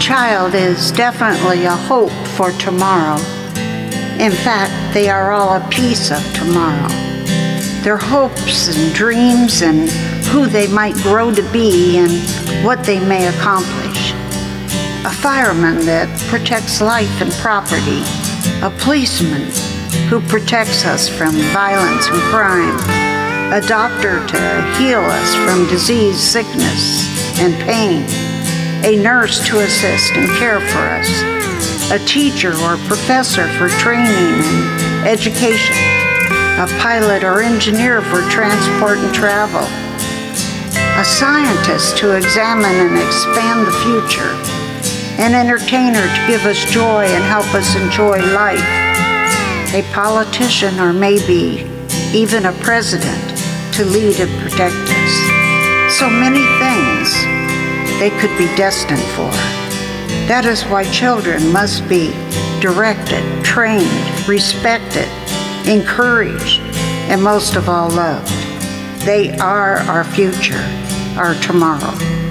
child is definitely a hope for tomorrow. In fact, they are all a piece of tomorrow. Their hopes and dreams and who they might grow to be and what they may accomplish. A fireman that protects life and property. A policeman who protects us from violence and crime. A doctor to heal us from disease, sickness, and pain. A nurse to assist and care for us. A teacher or professor for training and education. A pilot or engineer for transport and travel. A scientist to examine and expand the future. An entertainer to give us joy and help us enjoy life. A politician or maybe even a president to lead and protect us. So many things they could be destined for. That is why children must be directed, trained, respected, encouraged, and most of all loved. They are our future, our tomorrow.